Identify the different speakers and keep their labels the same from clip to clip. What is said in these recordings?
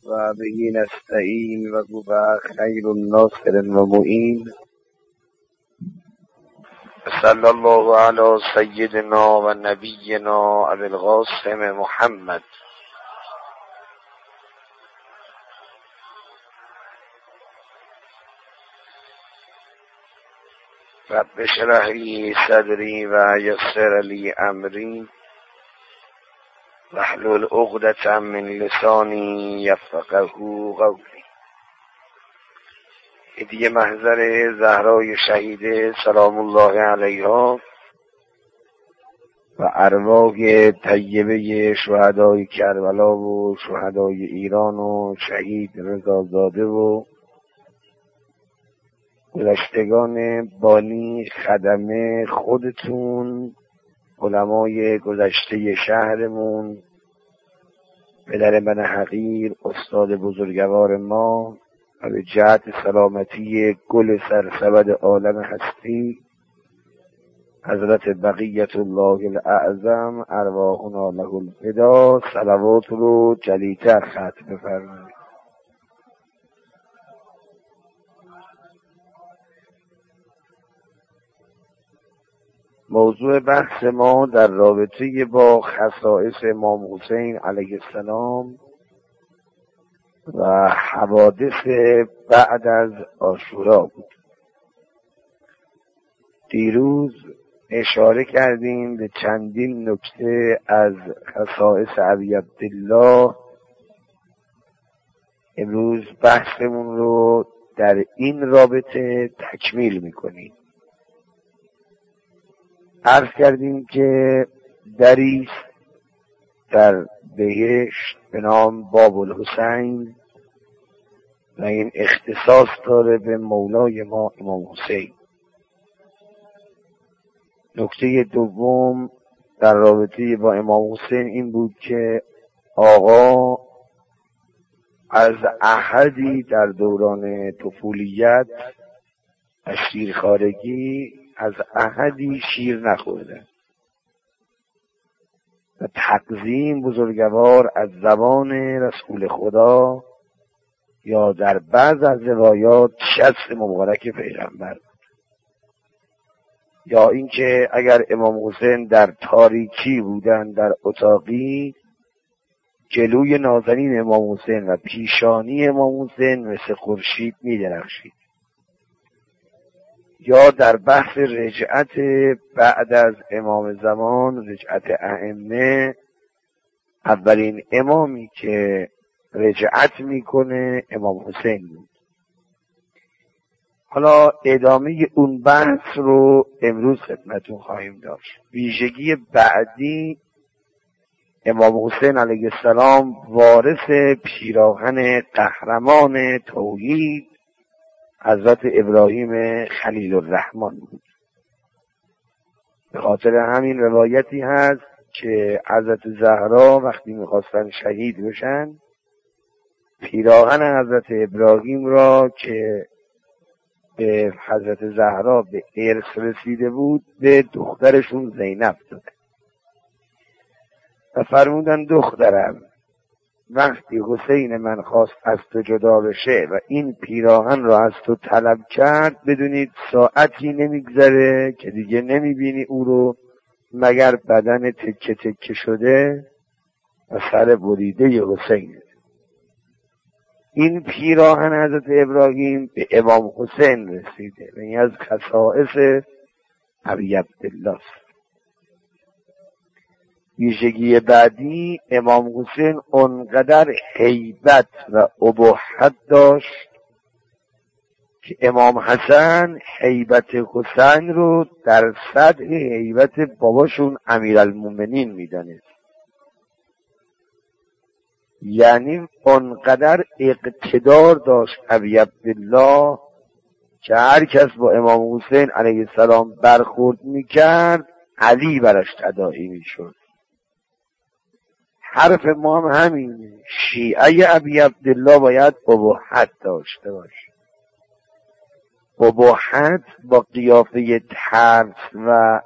Speaker 1: و بهی نستعین و هو خیر الناصر و معین. صلی الله علی سیدنا و نبینا ابی القاسم محمد. رب اشرح لی صدری و یسر لی امری واحلل عقدة من لسانی یفقهوا قولی. هدیه محضر زهرای شهیده سلام الله علیها و ارواح طیبه شهدای کربلا و شهدای ایران و شهید رضازاده و گذشتگان بانی خدمه خودتون، علمای گذشته شهرمون، پدر من حقیر، استاد بزرگوار ما و به جهت سلامتی گل سرسبد عالم هستی حضرت بقیت الله الاعظم ارواحنا له الفدا، صلوات رو جلیتر ختم بفرمایید. موضوع بحث ما در رابطه با خصائص امام حسین علیه السلام و حوادث بعد از عاشورا بود. دیروز اشاره کردیم به چندین نکته از خصائص ابی عبدالله. امروز بحثمون رو در این رابطه تکمیل میکنیم. عرض کردیم که دری در بهشت به نام باب الحسین و این اختصاص داره به مولای ما امام حسین. نکته دوم در رابطه با امام حسین این بود که آقا از احدی در دوران طفولیت و شیرخوارگی از احدی شیر نخورده و تقدیم بزرگوار از زبان رسول خدا یا در بعض از روایات شست مبارک پیغمبر، یا اینکه اگر امام حسین در تاریکی بودن در اتاقی، جلوی نازنین امام حسین و پیشانی امام حسین مثل خورشید می درخشید. یا در بحث رجعت بعد از امام زمان، رجعت ائمه، اولین امامی که رجعت میکنه امام حسین بود. حالا ادامه اون بحث رو امروز خدمتون خواهیم داشت. ویژگی بعدی، امام حسین علیه السلام وارث پیراهن قهرمان توحید حضرت ابراهیم خلیل الرحمن بود. به خاطر همین روایتی هست که حضرت زهرا وقتی میخواستن شهید بشن، پیراهن حضرت ابراهیم را که به حضرت زهرا به ارث رسیده بود به دخترشون زینب داده و فرمودن دخترم، وقتی حسین من خواست از تو جدا بشه و این پیراهن را از تو طلب کرد، بدونید ساعتی نمیگذره که دیگه نمیبینی او رو مگر بدن تکه تکه شده و سر بریده حسین. این پیراهن حضرت ابراهیم به امام حسین رسیده و این از خصائص ابی عبدالله. ویژگی بعدی، امام حسین اونقدر هیبت و ابهت داشت که امام حسن هیبت حسین رو در سطح هیبت باباشون امیرالمومنین میدانست. یعنی اونقدر اقتدار داشت ابی عبدالله که هر کس با امام حسین علیه السلام برخورد میکرد علی براش تداعی میشد. حرف ما هم همینه، شیعه ابی عبدالله باید ابهت داشته باشه. ابهت با قیافه ترس و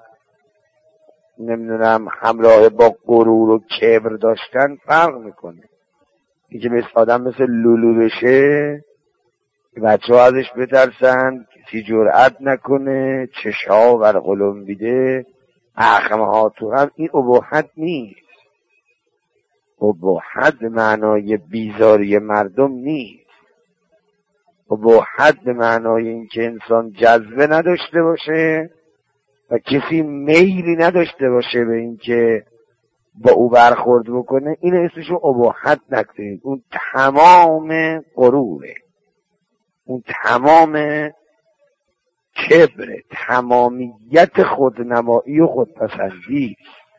Speaker 1: همراه با غرور و کبر داشتن فرق میکنه. این که مثل آدم مثل لولو بشه بچه ها ازش بترسن، کسی جرأت نکنه، چشها بر قلم بیده، اخمه ها تو هم. این اباحت نیست. اباحت به معنای بیزاری مردم نیست. اباحت به معنای این که انسان جذبه نداشته باشه و کسی میلی نداشته باشه به این که با او برخورد بکنه. این اسمشو اباحت نکنید. اون تمام غروره، اون تمام کبره، تمامیت خودنمایی و خودپسندی.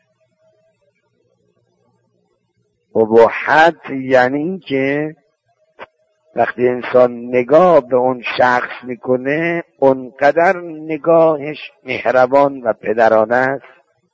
Speaker 1: اباحت یعنی این که وقتی انسان نگاه به اون شخص میکنه اونقدر نگاهش مهربان و پدرانه است،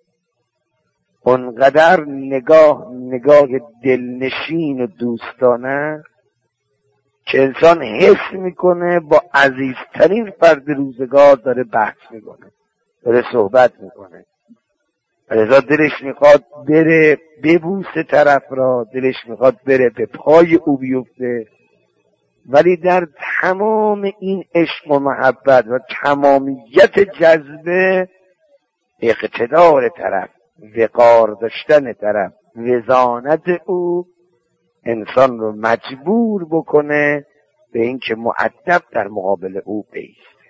Speaker 1: اونقدر نگاه دلنشین و دوستانه است که انسان حس میکنه با عزیزترین فرد روزگار داره بحث میکنه، داره صحبت میکنه. لذا دلش میخواد بره ببوسه طرف را، دلش میخواد بره به پای او بیفته. ولی در تمام این عشق و محبت و تمامیت جذبه، اقتدار طرف، وقار داشتن طرف، وزانت او انسان رو مجبور بکنه به این که مؤدب در مقابل او بیسته.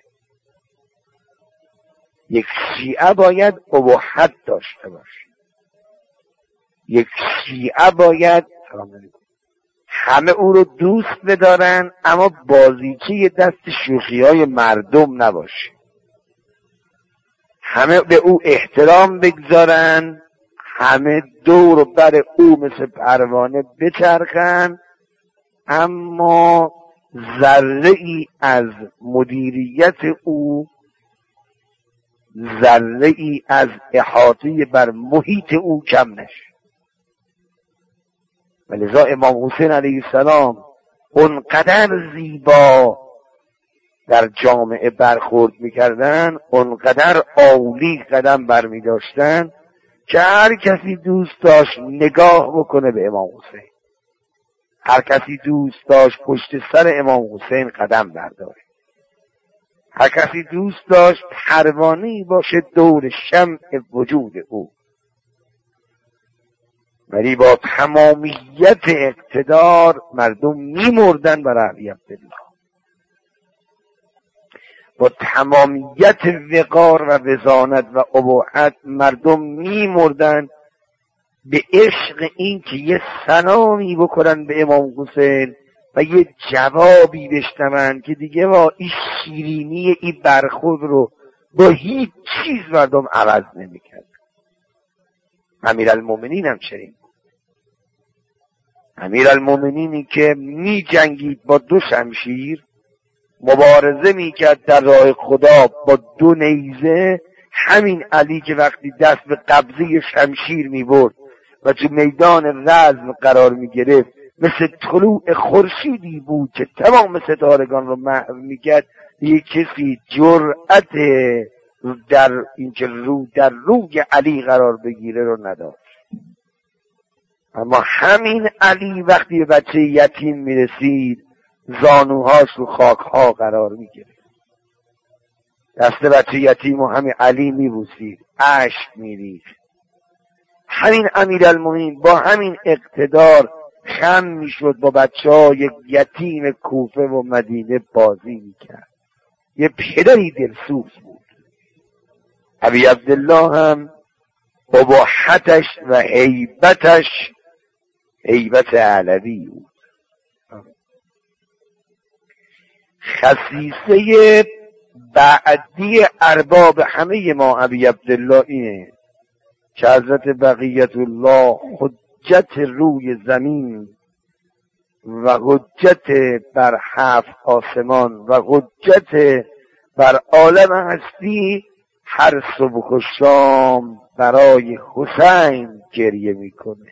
Speaker 1: یک شیعه باید اباحت داشته باشه. یک شیعه باید همه او رو دوست بدارن اما بازیچه دست شوخی‌های مردم نباشه. همه به او احترام بگذارن، همه دور و بر او مثل پروانه بچرخن، اما ذره ای از مدیریت او، ذره ای از احاطه بر محیط او کم نشه. ولذا امام حسین علیه السلام اونقدر زیبا در جامعه برخورد میکردن، اونقدر عالی قدم برمی داشتن که هر کسی دوست داشت نگاه بکنه به امام حسین، هر کسی دوست داشت پشت سر امام حسین قدم برداره، هر کسی دوست داشت پروانه‌ای باشه دور شمع وجود او. ولی با تمامیت اقتدار مردم میمردن برای علی عبدالله، با تمامیت وقار و وزانت و اباحت مردم میمردن به عشق این که یه سلامی بکنن به امام حسین و یه جوابی بشنون که دیگه با این شیرینی این برخورد رو با هیچ چیز مردم عوض نمی‌کرد. امیرالمومنین هم چنین بود. امیرالمومنینی که می جنگید با 2 شمشیر، مبارزه میکرد در راه خدا با 2 نیزه، همین علی که وقتی دست به قبضه شمشیر میبرد و تو میدان رزم قرار میگرفت مثل طلوع خورشیدی بود که تمام ستارگان رو محو میکرد، یک کسی جرأت در اینکه رو در روی علی قرار بگیره رو نداشت. اما همین علی وقتی به بچه یتیم میرسید زانوهاش رو خاکها قرار میگرفت، دست بچه یتیم و همین علی میبوسید، اشک میریخت. همین امیرالمومنین با همین اقتدار خم میشد با بچه‌های یتیم کوفه و مدینه بازی میکرد. یه پدری دلسوز بود. ابی عبدالله هم اباحتش و هیبتش هیبت علوی بود. خصیصه بعدی ارباب همه ما ابی عبدالله اینه که حضرت بقیت الله حجت روی زمین و حجت بر 7 آسمان و حجت بر عالم هستی هر صبح و شام برای حسین گریه میکنه.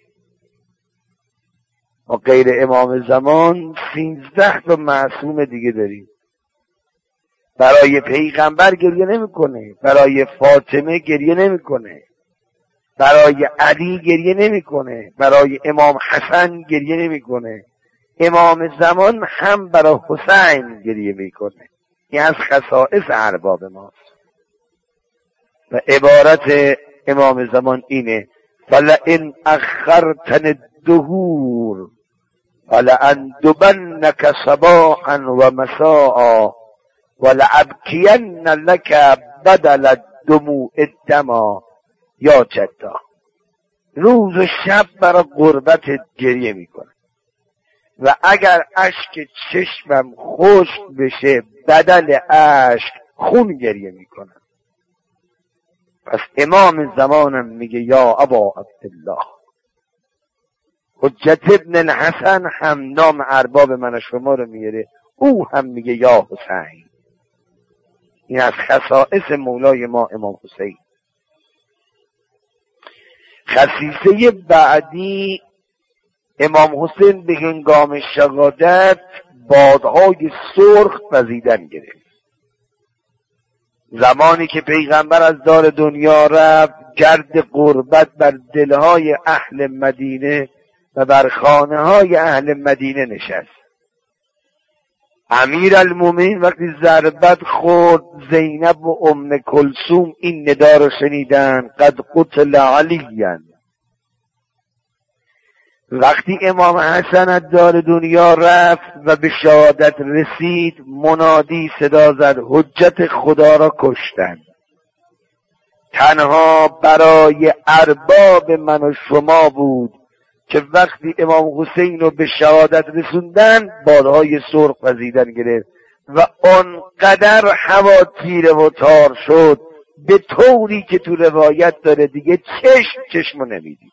Speaker 1: و غیر امام زمان 13 تا معصوم دیگه داریم. برای پیغمبر گریه نمیکنه، برای فاطمه گریه نمیکنه، برای علی گریه نمیکنه، برای امام حسن گریه نمیکنه، امام زمان هم برای حسین گریه میکنه. این از خصائص ارباب ماست. و عبارت امام زمان اینه: فلئن اخرتن الدهور فلأندبنک صباحا و مساء ولأبکین لک بدل الدموع الدما. یا جدا، روز و شب برای غربت گریه میکنه و اگر اشک چشمم خشک بشه بدل اشک خون گریه میکنم. پس امام زمانم میگه یا ابا عبدالله. حجت ابن الحسن هم نام ارباب من و شما رو میاره، او هم میگه یا حسین. این از خصائص مولای ما امام حسین. خصیصه بعدی، امام حسین به هنگام شهادت بادهای سرخ وزیدن گرفت. زمانی که پیغمبر از دار دنیا رفت، گرد غربت بر دلهای اهل مدینه و بر خانه های اهل مدینه نشست. امیرالمومنین وقتی ضربت خورد، زینب و ام کلثوم این ندا رو شنیدن: قد قتل علیاً. وقتی امام حسن از دار دنیا رفت و به شهادت رسید، منادی صدا زد: حجت خدا را کشتن. تنها برای ارباب من و شما بود که وقتی امام حسین رو به شهادت رسوندن بادهای سرخ وزیدن گرفت و آنقدر هوا تیره و تار شد به طوری که تو روایت داره دیگه چشمو نمیدید.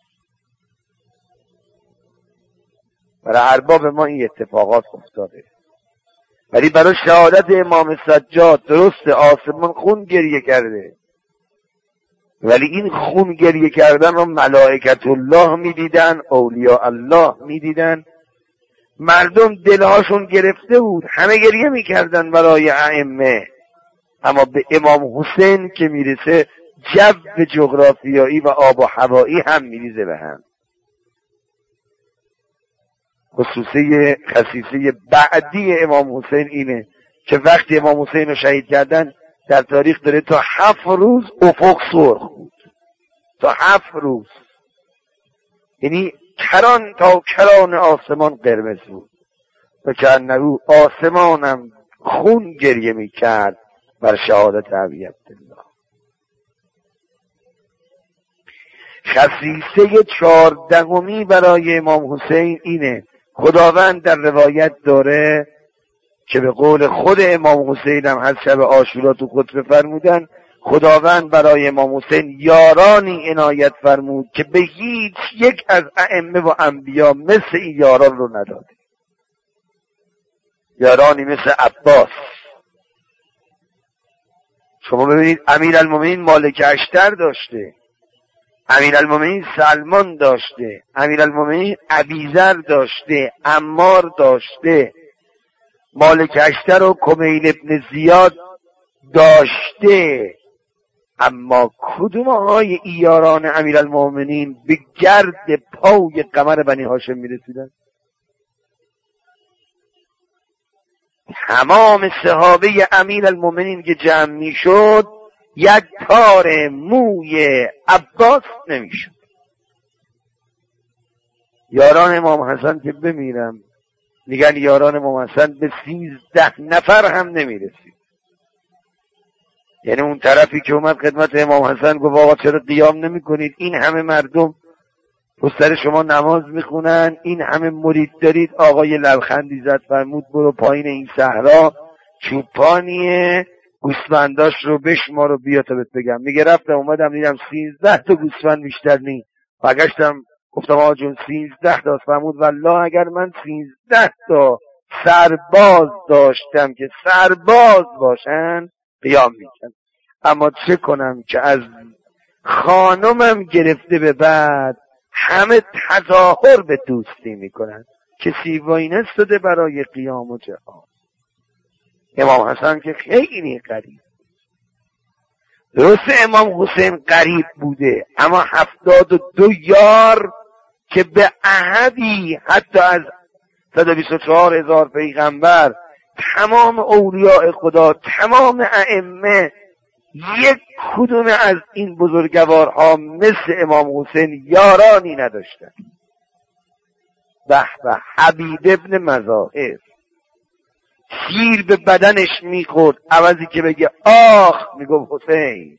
Speaker 1: برای ارباب ما این اتفاقات افتاده، ولی برای شهادت امام سجاد درست آسمان خون گریه کرده، ولی این خون گریه کردن رو ملائکت الله میدیدن، اولیاء الله میدیدن. مردم دلهاشون گرفته بود، همه گریه میکردن برای ائمه، اما به امام حسین که میرسه جو جغرافیایی و آب و هوایی هم میریزه به هم. خصیصه بعدی امام حسین اینه که وقتی امام حسین رو شهید کردن در تاریخ داره تا 7 روز افق سرخ بود، تا 7 روز، یعنی کران تا کران آسمان قرمز بود و کأنه آسمانم خون گریه میکرد بر شهادت ابی عبدالله. خصیصه 14 برای امام حسین اینه: خداوند در روایت داره که به قول خود امام حسین هم هست، شب عاشورا تو خطبه فرمودن خداوند برای امام حسین یارانی عنایت فرمود که به هیچ یک از ائمه و انبیا مثل این یاران رو نداده. یارانی مثل عباس. شما ببینید امیرالمومنین مالک اشتر داشته، امیرالمومنین سلمان داشته، امیرالمومنین ابیذر داشته، عمار داشته، مالک اشتر و کمیل ابن زیاد داشته، اما کدوم های ایاران امیرالمومنین به گرد پای قمر بنی هاشم میرسیدن؟ تمام صحابه امیرالمومنین که جمع میشد یک تار موی عباس نمیشد. یاران امام حسن که بمیرم میگن یاران امام حسن به 13 نفر هم نمیرسید. یعنی اون طرفی که اومد خدمت امام حسن گفت آقا چرا قیام نمی کنید؟ این همه مردم پشت شما نماز میخونن، این همه مرید دارید. آقای لبخندی زد فرمود برو پایین این صحرا، چوپانیه، گوسفنداش رو بشمار و بیا تا بهت بگم. میگه رفتم اومدم دیدم 13 تا گوسفند بیشتر نی. برگشتم گفتم آقا جون 13 تا. فرمود والله اگر من 13 تا سرباز داشتم که سرباز باشن قیام میکن، اما چه کنم که از خانمم گرفته به بعد همه تظاهر به دوستی میکنن که سیوایی نستده برای قیام و جهاد. امام حسن که خیلی قریب، درست امام حسین قریب بوده، اما 72 یار که به احدی حتی از 124,000 پیغمبر، تمام اولیاء خدا، تمام ائمه، یک کدوم از این بزرگوارها مثل امام حسین یارانی نداشتن. به به، حبیب ابن مظاهر تیر به بدنش میخورد، عوضی که بگه آخ میگفت حسین.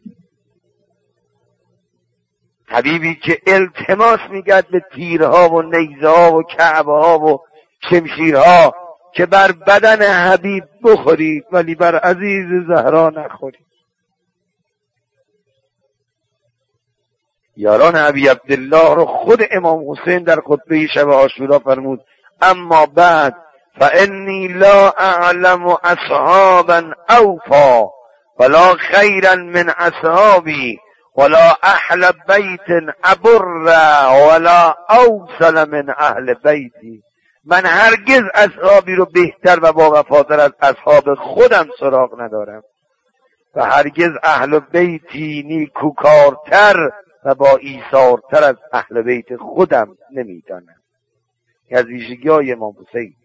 Speaker 1: حبیبی که التماس میکرد به تیرها و نیزه ها و کعبه ها و شمشیرها که بر بدن حبیب بخورید ولی بر عزیز زهرا نخورید. یاران ابی عبدالله رو خود امام حسین در خطبه شب عاشورا فرمود: اما بعد فانی لا اعلم اصحابا اوفا ولا خیرا من اصحابی ولا اهل بیت ابر ولا اوصل من اهل بیتی. من هرگز اصحابی رو بهتر و با وفاتر از اصحاب خودم سراغ ندارم و هرگز اهل بیتی نیکوکارتر و با ایثارتر از اهل بیت خودم نمیدانم. از ویژگی‌های امام حسین.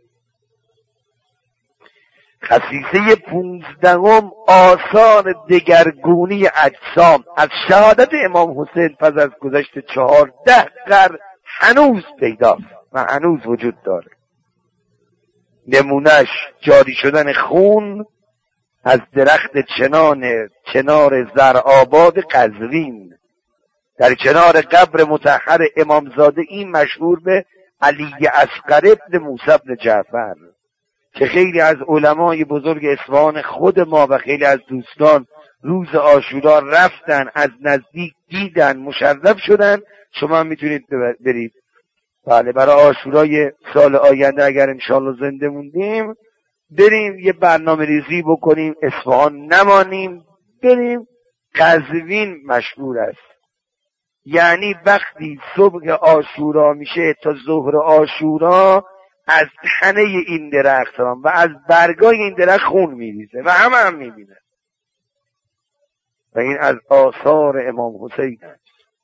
Speaker 1: خصیصه 15 آثار دگرگونی اجسام از شهادت امام حسین پس از گذشت 14 قرن هنوز پیداست و هنوز وجود داره. نمونهش جاری شدن خون از درخت چنار زرآباد قزوین در کنار قبر مطهر امامزاده، این مشهور به علی اصغر ابن موسی بن جعفر، که خیلی از علمای بزرگ اصفهان خود ما و خیلی از دوستان روز عاشورا رفتن، از نزدیک دیدن، مشرف شدن. شما میتونید برید بله برای عاشورای سال آینده اگر انشالله زنده موندیم بریم یه برنامه ریزی بکنیم، اصفهان نمانیم، بریم. قزوین مشهور است، یعنی وقتی صبح عاشورا میشه تا ظهر عاشورا از تنه این درخت و از برگای این درخت خون میریزه و هم میبینه و این از آثار امام حسین است.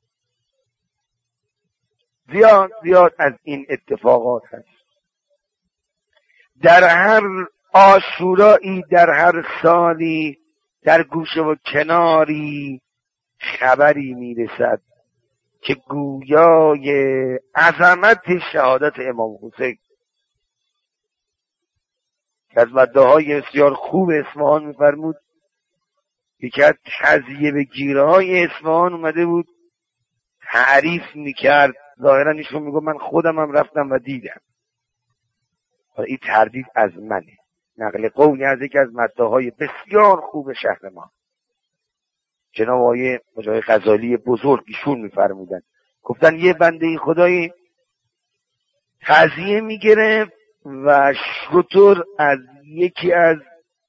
Speaker 1: زیاد از این اتفاقات هست. در هر عاشورایی، در هر سالی، در گوشه و کناری خبری میرسد که گویای عظمت شهادت امام حسین. که از مداحای بسیار خوب اصفهان میفرمود، یکی از تزیه به گیره های اصفهان اومده بود تعریف میکرد، ظاهرا ایشون میگو من خودم هم رفتم و دیدم. این تردید از منه، نقل قولی از یکی از مداحای بسیار خوب شهر ما، جناب آقای مجاهد غزالی بزرگ، ایشون میفرمودن، گفتن یه بنده خدایی قضیه میگرفت و شطور از یکی از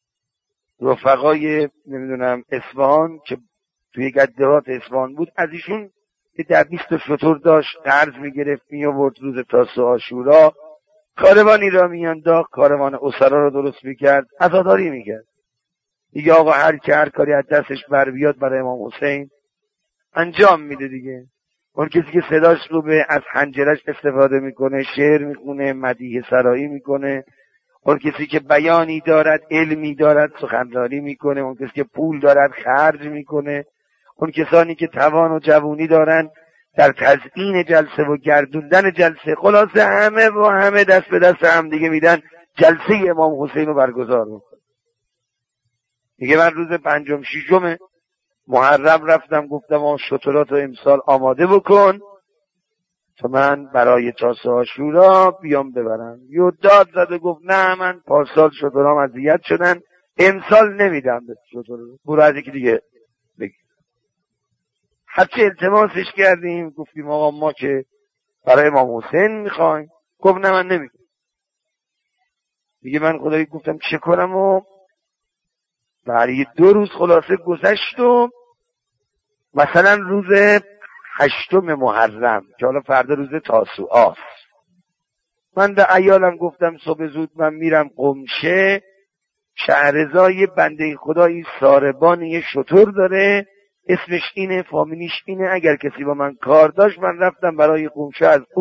Speaker 1: رفقای نمیدونم اصفهان که توی گدهات اصفهان بود، از ایشون در 20 شطور داشت قرض میگرفت، میآورد روز تاسوعا عاشورا کاروانی را میانداخت، کاروان اسرا رو درست میکرد، عزاداری میکرد. دیگه آقا هر کاری از دستش بر بیاد برای امام حسین انجام میده دیگه. اون کسی که صداش خوبه از حنجرش استفاده میکنه، شعر میخونه، مدیح سرایی میکنه. اون کسی که بیانی دارد، علمی دارد، سخنرانی میکنه. اون کسی که پول دارد خرج میکنه. اون کسانی که توان و جوونی دارن در تزیین جلسه و گردوندن جلسه، خلاصه همه دست به دست هم دیگه میدن، جلسه امام حسین رو برگزار میکنه. دیگه من روز 5 و 6 محرم رفتم گفتم شطرات رو امسال آماده بکن تا من برای تاسوعا عاشورا بیام ببرم. یه داد زد و گفت نه من پارسال شطرام اذیت شدن، امسال نمیدم به شطر، برو از یکی دیگه بگیر. هرچه التماسش کردیم، گفتیم آقا ما که برای امام حسین میخوایم، گفت نه من نمیدم. دیگه من خدایی گفتم چه کنم و برای 2 روز خلاصه گذشت و مثلا روز 8 محرم که حالا فردا روز تاسوعاست، من به عیالم گفتم صبح زود من میرم قمشه، شهرزای بنده خدایی ساربان یه شطور داره، اسمش اینه، فامیلیش اینه، اگر کسی با من کار داشت من رفتم برای قمشه از او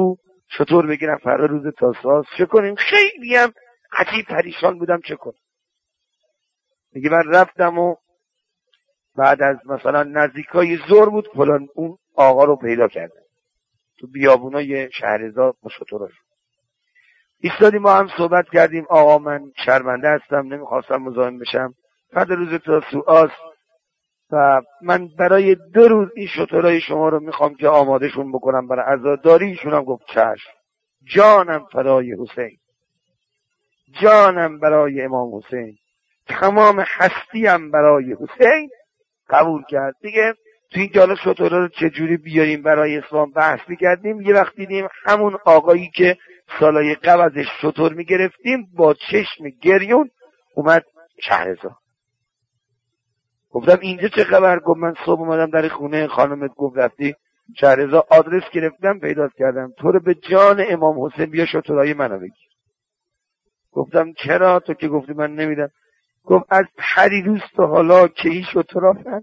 Speaker 1: شطور بگیرم فردا روز تاسوعا چه کنیم؟ خیلی هم عجیب پریشان بودم چه کنم. میگه من رفتم و بعد از مثلا نزدیکای ظهر بود فلان اون آقا رو پیدا کردم تو بیابونای شهرزاد با شطوراش ایستادیم ما هم صحبت کردیم. آقا من شرمنده هستم نمیخواستم مزاحم بشم، فردا روز تاسوعاست و من برای 2 روز این شطورای شما رو میخوام که آمادهشون بکنم برای عزاداری. ایشون هم گفت چشم. جانم فدای حسین، جانم برای امام حسین، تمام هستیم برای حسین. قبول کرد. دیگه تو این جالا شطورا رو چجوری بیاریم برای اسلام بحث میکردیم. یه وقت دیدیم همون آقایی که سالای قبل ازش شطور میگرفتیم با چشم گریون اومد شهرزاد. گفتم اینجا چه خبر؟ گفت من صبح اومدم در خونه خانمت گفت رفتی شهرزاد، آدرس گرفتم پیدا کردم، تو رو به جان امام حسین بیا شطورای منو بگیر. گفتم چرا؟ تو که گفتی من نمیدم. گفت از پریروز تا حالا که این شطورا فهمیدن،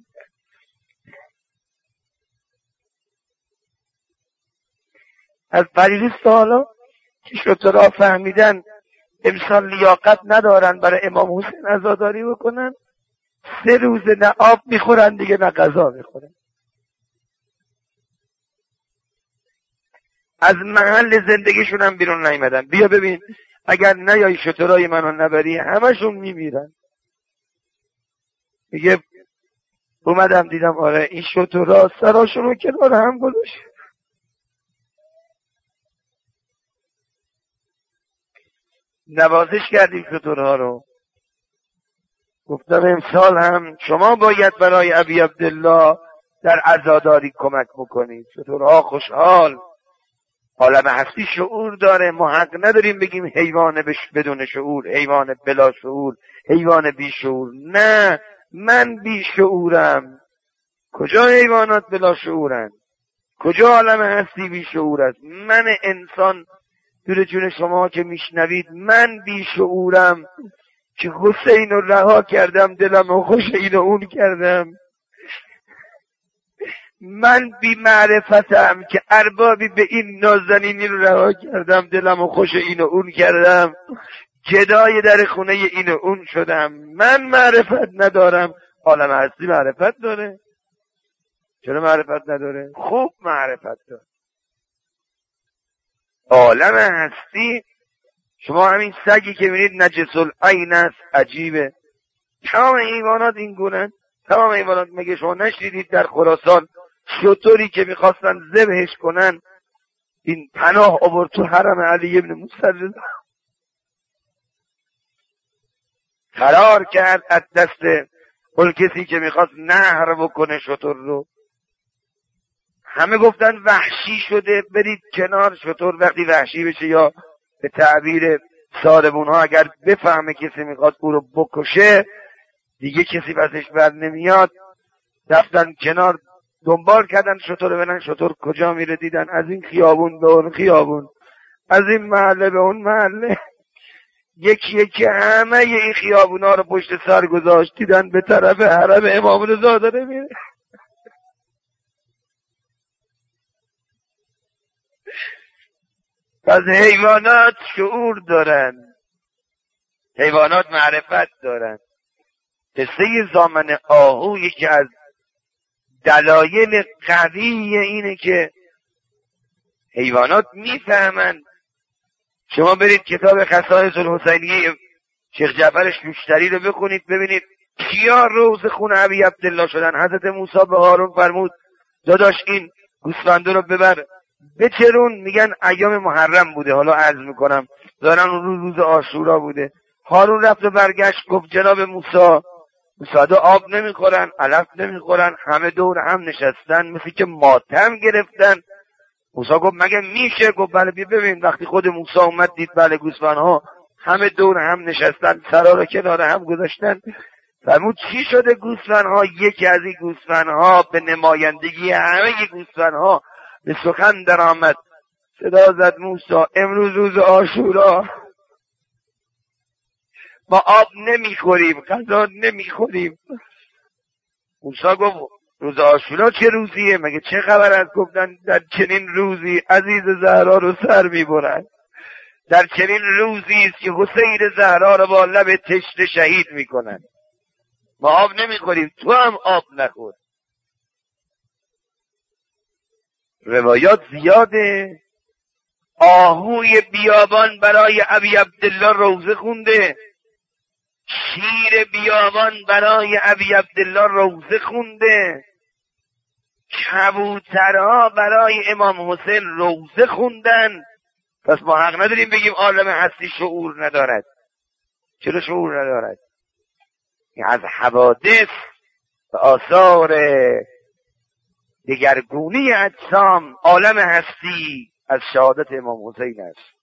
Speaker 1: از پریروز تا حالا که شطورا فهمیدن امسال لیاقت ندارن برای امام حسین عزاداری بکنن، 3 روز نه آب میخورن دیگه نه غذا میخورن. از محل زندگیشون هم بیرون نیومدن. بیا ببین اگر نیای شطورای منو نبری همشون میمیرن. میگه اومدم دیدم آره این شطورا سراشون رو کنار هم گذاشت. نوازش کردیم شطورها رو. گفتم امسال هم شما باید برای ابی عبدالله در عزاداری کمک بکنید. شطورها خوشحال، عالم هستی شعور داره. ما حق نداریم بگیم حیوان بدون شعور، حیوان بلا شعور، حیوان بی شعور. نه، من بی شعورم. کجا حیوانات بلا شعورن؟ کجا عالم هستی بی شعور است؟ من انسان دور جون شما که میشنوید من بی شعورم که حسین رو رها کردم، دلم رو خوش این و اون کردم. من بی معرفتم که اربابی به این نازنینی رو رها کردم، دلم رو خوش این و اون کردم، جدای در خونه این و اون شدم. من معرفت ندارم، عالم هستی معرفت داره. چرا معرفت نداره؟ خوب معرفت داره. عالم هستی شما همین سگی که میبینید نجس العین است، عجیبه. تمام حیوانات این گونه‌اند. تمام حیوانات. مگه شما نشنیدید در خراسان شطوری که میخواستن ذبحش کنن این پناه آورد تو حرم علی ابن موسی رضا، قرار کرد از دست اون کسی که میخواست نهر بکنه شطور رو. همه گفتن وحشی شده، برید کنار. شطور وقتی وحشی بشه یا به تعبیر سالمون ها اگر بفهمه کسی میخواد او رو بکشه دیگه کسی بسش بر نمیاد. رفتن کنار دنبال کردن شطور رو ببینن شطور کجا میره. دیدن از این خیابون به اون خیابون، از این محله به اون محله، یکی یکی همه این خیابونا رو پشت سر گذاشت. دیدن به طرف حرم امام رضا داره میره. پس حیوانات شعور دارن، حیوانات معرفت دارن. قصه زامن آهو یکی از دلایل قوی اینه که حیوانات میفهمن. شما برید کتاب خصائص الحسینیه شیخ جعفر شوشتری رو بخونید ببینید کیا روز خون ابی عبدالله شدن. حضرت موسی به هارون فرمود داداش این گوسفنده رو ببر بچرون. میگن ایام محرم بوده، حالا عرض میکنم دارن اون روز عاشورا بوده. هارون رفت و برگشت گفت جناب موسی موسادا آب نمیخورن، علف نمیخورن، همه دور هم نشستن مثل که ماتم گرفتن. موسی گفت مگه میشه؟ گفت بله. ببین وقتی خود موسی اومد دید بله گوسفندها همه دور هم نشستن، سرا رو کنار هم گذاشتن. فرمود چی شده گوسفندها؟ یکی از این گوسفندها به نمایندگی همه گوسفندها به سخن در آمد. صدا زد موسی امروز روز عاشورا، ما آب نمیخوریم، غذا نمیخوریم. موسی گفت روز عاشورا چه روزیه؟ مگه چه خبر از گفتن در چنین روزی عزیز زهرا رو سر میبرن؟ در چنین روزی است که حسین زهرا رو با لب تشنه شهید میکنن. ما آب نمیخوریم، تو هم آب نخور. روایات زیاده. آهوی بیابان برای ابی عبدالله روزه خونده، شیر بیابان برای ابی عبدالله روزه خونده، کبوترها برای امام حسین روزه خوندن. پس ما حق نداریم بگیم عالم هستی شعور ندارد. چرا شعور ندارد؟ از حوادث و آثار دگرگونی اجسام عالم هستی از شهادت امام حسین است.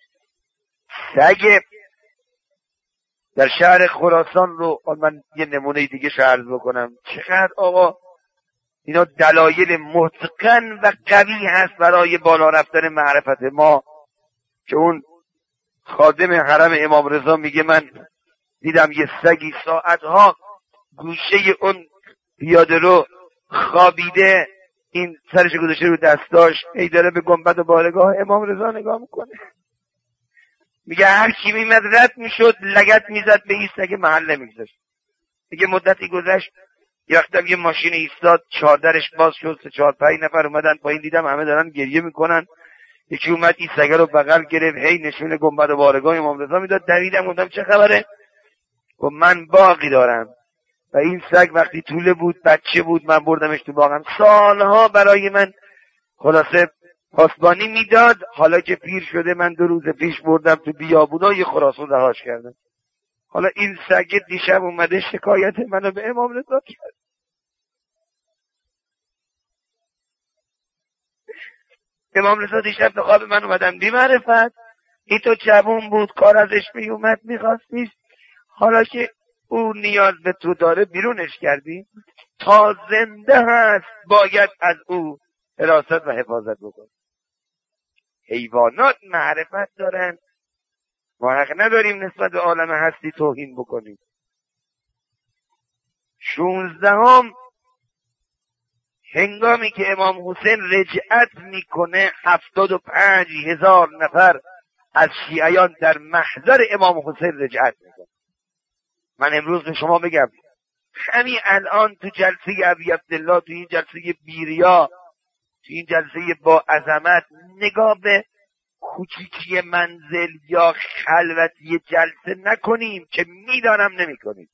Speaker 1: سگ در شهر خراسان رو من یه نمونه دیگه عرض بکنم. چقدر آقا اینا دلایل متقن و قوی هست برای بالا رفتن معرفت ما، که اون خادم حرم امام رضا میگه من دیدم یه سگی ساعتها گوشه اون پیاده رو خوابیده، این سرش گذاشته رو دستاش، ای داره به گنبد و بارگاه امام رضا نگاه میکنه. میگه هر کی میمد رد میشد لگد میزد به این سگ، محل نمیگذاشت. میگه مدتی گذشت، یه وقتم یه ماشین ایستاد، چادرش باز شد، 4-5 نفر اومدن پایین، دیدم همه دارن گریه میکنن. یکی اومد این سگ رو بغل گرفت، هی نشون گنبد و بارگاه امام رضا میداد. دویدم گفتم چه خبره؟ گفت من باغی دارم و این سگ وقتی طوله بود، بچه بود، من بردمش تو باغم، سالها برای من خلاصه پاسبانی میداد. حالا که پیر شده من 2 روز پیش بردم تو بیابونای خراسان رهاش کردم. حالا این سگ دیشب اومده شکایت منو به امام رضا کرد. امام رضا دیشب به خواب من اومدم بی معرفت، این تو جوون بود، کار ازش میومد میخواستیش، حالا که او نیاز به تو داره بیرونش کردی، تا زنده هست باید از او حراست و حفاظت بکن. حیوانات معرفت دارن، ما حق نداریم نسبت به عالم هستی توهین بکنیم. 16 هنگامی که امام حسین رجعت میکنه 75,000 نفر از شیعیان در محضر امام حسین رجعت میکنه. من امروز به شما بگم همین الان تو جلسه ابی عبدالله، تو این جلسه بیریا، تو این جلسه با عظمت، نگاه به کوچیکی منزل یا خلوتی جلسه نکنیم که میدانم نمیکنیم،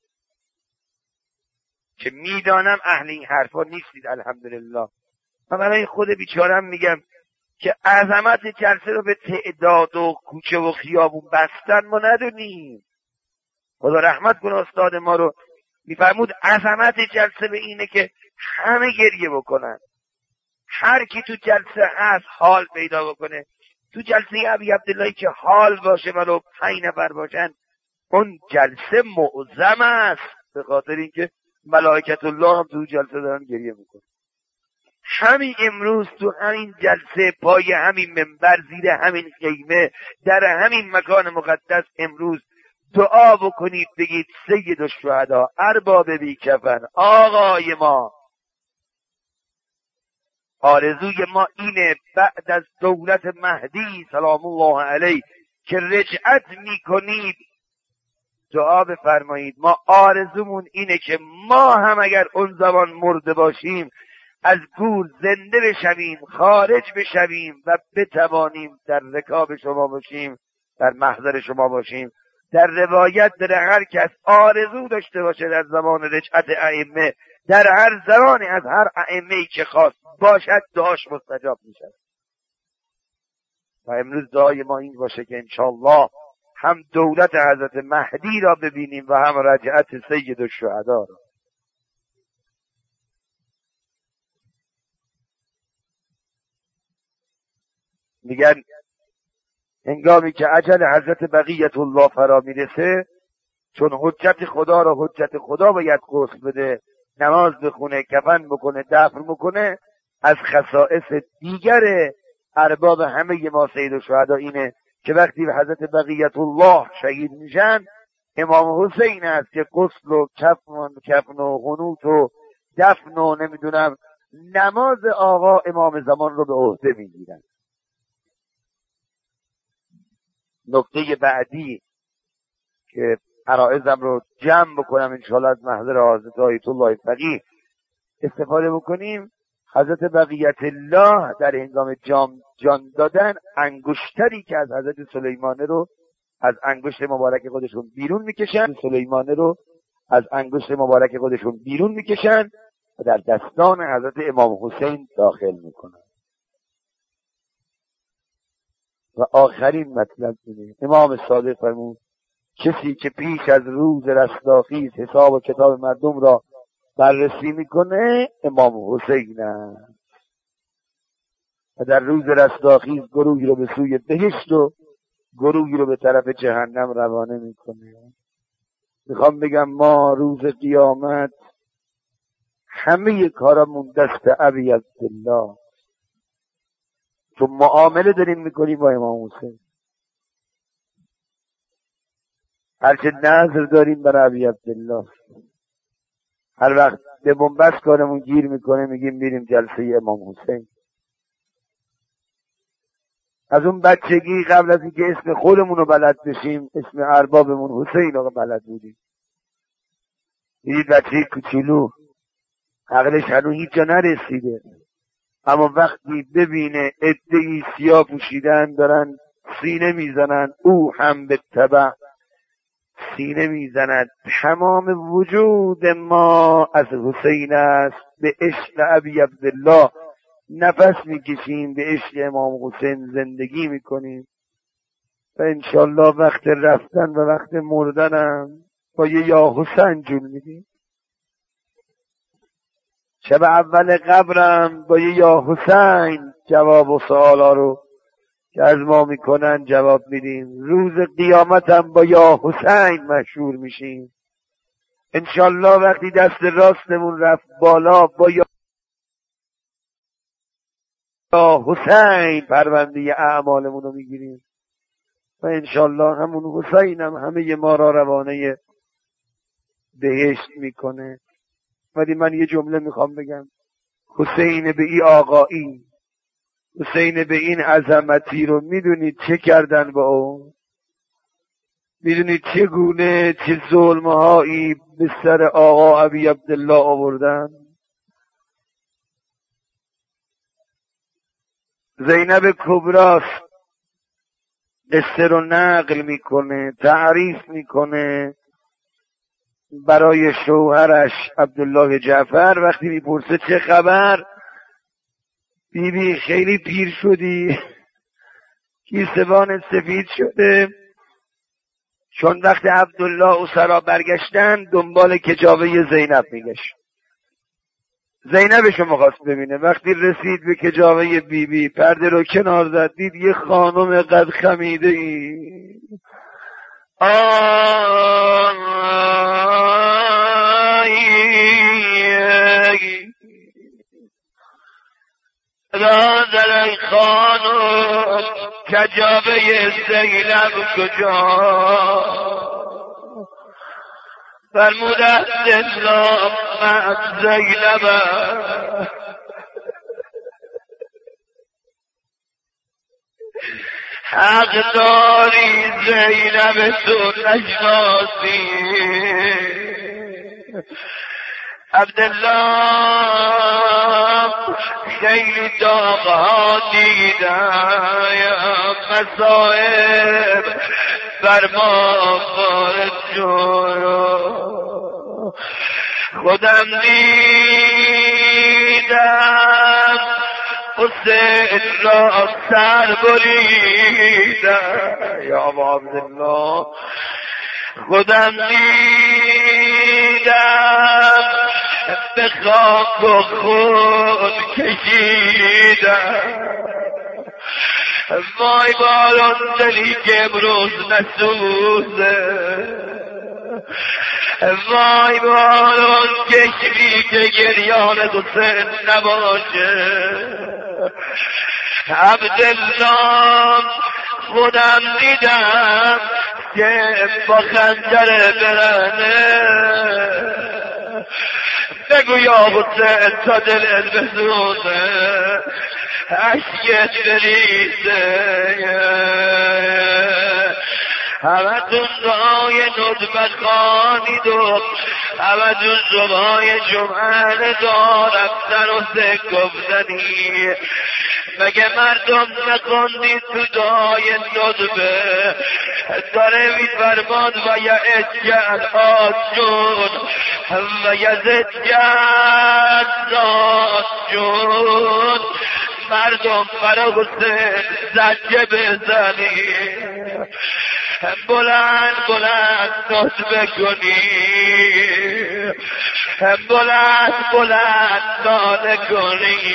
Speaker 1: که میدانم اهل این حرفا نیستید. الحمدلله من برای خود بیچارم میگم که عظمت جلسه رو به تعداد و کوچه و خیابون بستن ما ندونیم. خدا رحمت کنه استاد ما رو، میفرمود عظمت جلسه به اینه که همه گریه بکنن، هر کی تو جلسه هست حال پیدا بکنه. تو جلسه ابی عبدالله که حال باشه ولو 5 نفر باشن، اون جلسه معظم است، به خاطر اینکه ملائکت الله هم تو جلسه دارن گریه میکنن. همین امروز تو همین جلسه، پای همین منبر، زیر همین خیمه، در همین مکان مقدس امروز دعا بکنید، بگید سید الشهدا ارباب بی کفن، آقای ما، آرزوی ما اینه بعد از دولت مهدی سلام الله علیه که رجعت میکنید دعا بفرمایید. ما آرزومون اینه که ما هم اگر اون زمان مرده باشیم از گور زنده بشویم، خارج بشویم و بتوانیم در رکاب شما باشیم، در محضر شما باشیم. در روایت در هر کس آرزو داشته باشه در زمان رجعت ائمه، در هر زمانی از هر ائمه‌ای که خواست باشد، دعاش مستجاب میشه. و امروز دعای ما این باشه که انشاءالله هم دولت حضرت مهدی را ببینیم و هم رجعت سید الشهدا را. میگن هنگامی که اجل حضرت بقیت الله فرا میرسه، چون حجت خدا را حجت خدا باید غسل بده، نماز بخونه، کفن بکنه، دفن بکنه، از خصائص دیگر ارباب همه ما سید الشهدا اینه که وقتی به حضرت بقیت الله شهید میشن، امام حسین است که غسل و کفن و قنوت و دفن و نمیدونم نماز آقا امام زمان رو به عهده میگیرن. نکته بعدی که عرائزم رو جمع بکنم انشاءالله از محضر حضرت آیت الله فقیه استفاده بکنیم، حضرت بقیت الله در هنگام جان دادن انگشتری که از حضرت سلیمانه رو از انگشت مبارک خودشون بیرون میکشن و در دستان حضرت امام حسین داخل میکنن. و آخرین مطلب اینه، امام صادق فرمود کسی که پیش از روز رستاخیز حساب و کتاب مردم را بررسی میکنه امام حسین است و در روز رستاخیز گروهی رو به سوی بهشت و گروهی رو به طرف جهنم روانه میکنه. میخوام بگم ما روز قیامت همه کارمون دست ابی عبدالله، تو معامله داریم میکنیم با امام حسین، هرچه نظر داریم برای ابی عبدالله. هر وقت به بنبست کارمون گیر میکنه میگیم میریم جلسه امام حسین. از اون بچگی قبل از اینکه اسم خودمون رو بلد بشیم اسم اربابمون حسین رو بلد بودیم. دیدید بچه کوچولو عقلش هنوز هیچ جا نرسیده، اما وقتی ببینه عده‌ای سیاه پوشیدن دارن سینه میزنن او هم به تبع سینه میزند. تمام وجود ما از حسین است. به عشق ابی عبدالله نفس میکشیم، به عشق امام حسین زندگی میکنیم و انشالله وقت رفتن و وقت مردنم با یه یا حسین جون میدیم. شب اول قبرم با یه یا حسین جواب و سوالا رو که از ما میکنن جواب میدیم. روز قیامتم با یا حسین مشهور میشیم انشالله. وقتی دست راستمون رفت بالا با یا حسین پرونده اعمالمون رو میگیریم و انشالله همون حسین هم همه ما را روانه بهشت میکنه. ولی من یه جمله میخوام بگم، حسین به این آقایی، حسین به این عظمتی رو میدونید چه کردن با اون؟ میدونید چگونه چه ظلمهایی به سر آقا ابی عبدالله آوردن؟ زینب کبراست قصه رو نقل میکنه، تعریف میکنه برای شوهرش عبدالله جعفر. وقتی میپرسه چه خبر، بیبی خیلی پیر شدی، کیسوان سفید شده. چون وقت عبدالله و سرا برگشتن دنبال کجاوه زینب میگشت. زینبشو میخواست ببینه. وقتی رسید به کجاوه بیبی پرده رو کنار زد، دید یه خانم قد خمیده ای دادر ای خانم کجاوه زینب کجا؟ فرمود عبدالله مع زینب. حق داری زینب تو نشناسی. عبدالله خیلی داغها دیدم، مصائب فرما وارد شد. خودم دیدم حسین را سر بریدم، یا ابا عبدالله خودم دیدم به خاک و خود کشیدم. وای باران دلی که امروز نسوزه، وای باران کشمی که گریان حسین نباشه. عبدالله خودم دیدم که با خنجر برنه
Speaker 2: بگو یا حسین تا دلت بسوزه عشقت بریزه همتون دعای ندبت خوانید و همتون صبحای جمعه ندا رفتن و گفتنی مگه مردم نخوندید تو دعای ندبه داره میفرماد و یعجل آجون و یزجل آجون مردم برا حسین زجه بزنی بلند بلند ندبه کنی بلند بلند ناله کنی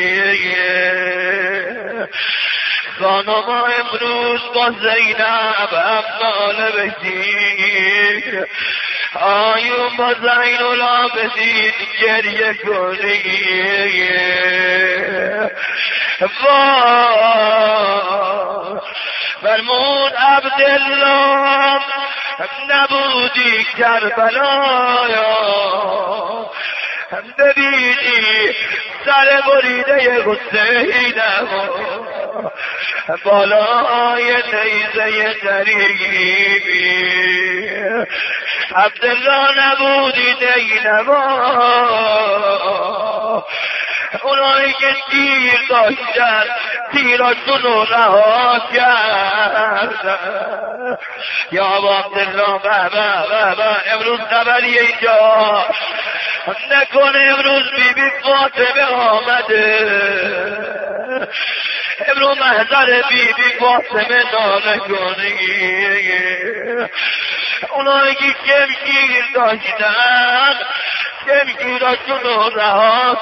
Speaker 2: خانما امروز با زینب هم ناله بشی آیون با زین العابدین گریه کنی فرمود عبدالله نبودی کربلایا ببینی سر بریده حسینم بالای نیزه غریبی عبدالله نبودی نینما اونایی که تیر داشتن تیراشون رو رها کردن یا عبدالله بابا امروز خبری اینجا نکنه امروز بی فاطمه آمده امروز محضر بی فاطمه ناله کنی اونایی که شمشیر داشتن شمشیراشون رو رها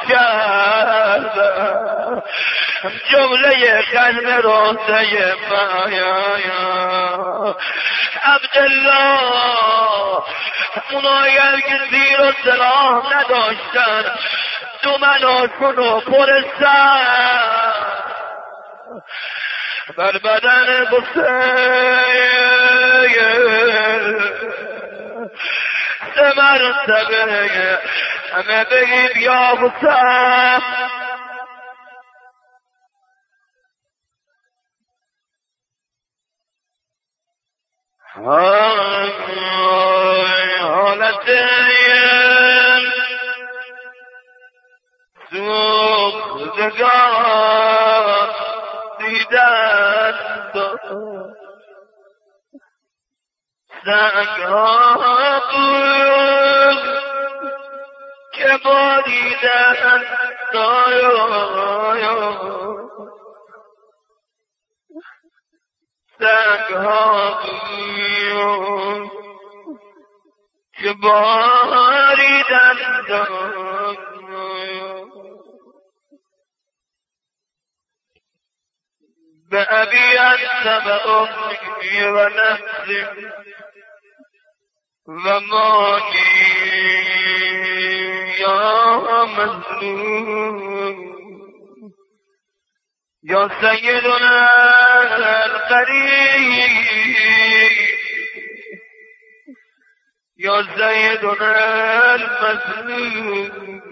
Speaker 2: کردن جمله خلم راسه مایا عبدالله اونایی که زیر و سلاح نداشتن دومناشون رو پرستن بر بدن حسین سه مرتبه همه بگید یا حسین حالت سوختگان دیدن سنگها بود که باریدن سنگها بود که باریدن به ابی انت و امی و نفسی و مانی یا مظلوم یا سیدنا القریب یا سیدنا المظلوم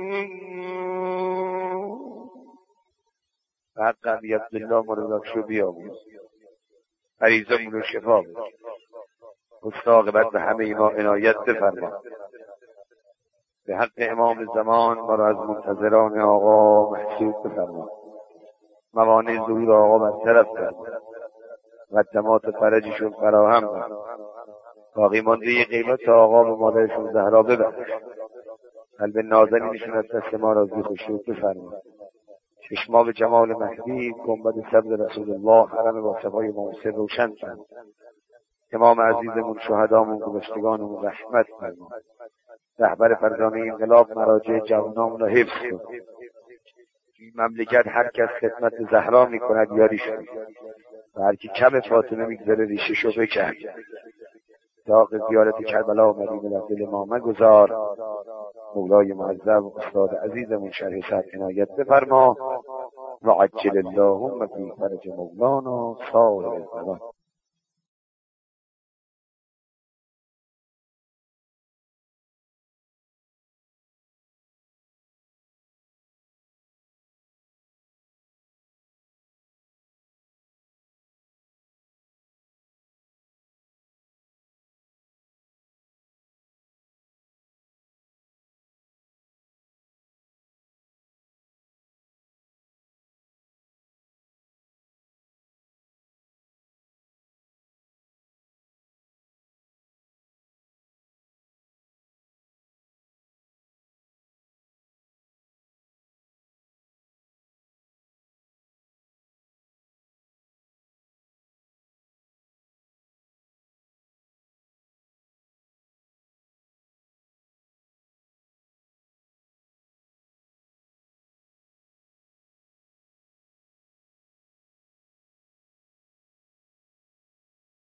Speaker 1: حقا عبدالله مرزاقشو بیاموز عریضه مونو شفا بود مستاقبت به همه ما عنایت بفرما به حق امام زمان ما را از منتظران آقا محسوب بفرما موانع ظهور آقا برطرف کرد مقدمات فرجشون فراهم کرد باقی مانده قیمت آقا و مادرشون زهرا ببخش قلب نازنینشون از دست ما راضی خشوع بفرما چشما به جمال مهدی گنبد صبر رسول الله حرم با صفای موسر روشن کن امام عزیزمون شهدامون گذشتگانمون رحمت فرما رهبر فرزانه انقلاب مراجع جوانامون را حفظ کن این مملکت هر کس خدمت زهرا میکند یاریش کن و هر کی کم فاطمه میگذره ریششو بکن داغ زیارت کربلا و مدینه در دل ما مگذار مولای معظم و استاد عزیزمون شرح صدر عنایت بفرما و عجل اللهم فی فرج مولانا سائر الزمان